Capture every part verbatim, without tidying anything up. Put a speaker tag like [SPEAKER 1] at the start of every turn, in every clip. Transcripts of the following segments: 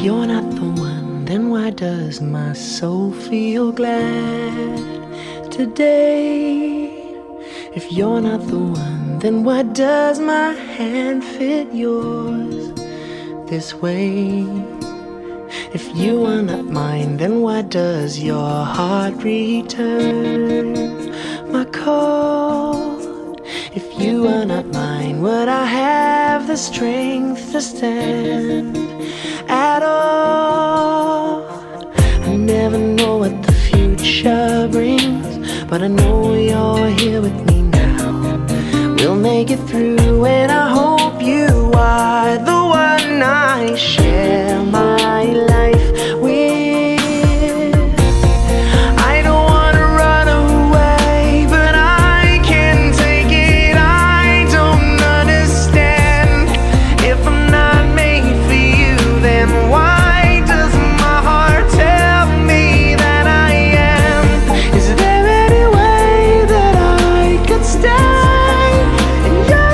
[SPEAKER 1] you're not the one, then why does my soul feel glad today? If you're not the one, then why does my hand fit yours this way? If you are not mine, then why does your heart return my call? If you are not mine, would I have the strength to stand at all? I never know what the future brings, but I know you're here with me now. We'll make it through, and I hope you are the one I share my life with. I don't wanna run away, but I can't take it. I don't understand. If I'm not made for you, then why does my heart tell me that I am? Is there any way that I could stay in your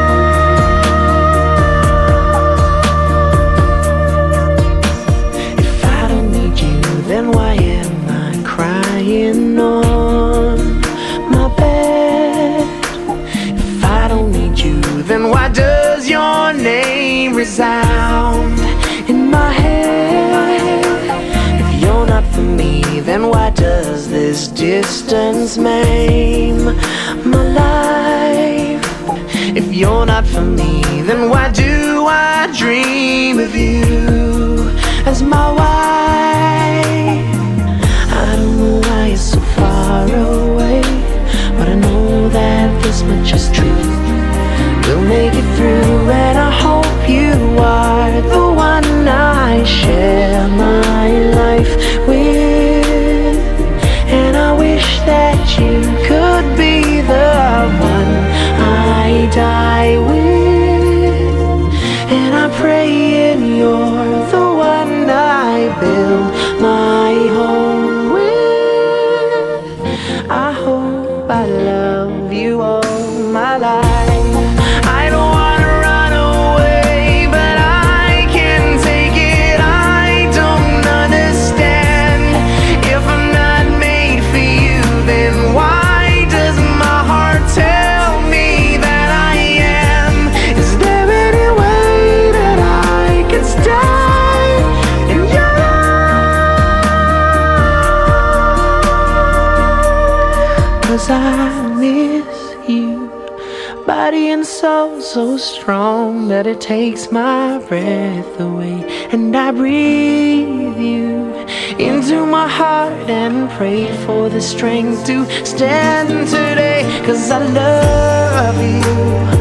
[SPEAKER 1] life? If I don't need you, then why am I crying on my bed? If I don't need you, then why does your name resound in my head? If you're not for me, then why does this distance maim my life? If you're not for me, then why do I dream of you as my wife? I don't know why you're so far away, but I know that this much is true. We'll make it through, and I hope you are the one I share my life with. And I wish that you could be the one I die with. And I pray and you're the one I build my home with. I hope I love you all my life. I don't wanna run away, but I can't take it. I don't understand. If I'm not made for you, then why does my heart tell me that I am? Is there any way that I can stay in your life? 'Cause I miss you, body and soul so strong that it takes my breath away. And I breathe you into my heart and pray for the strength to stand today. 'Cause I love you.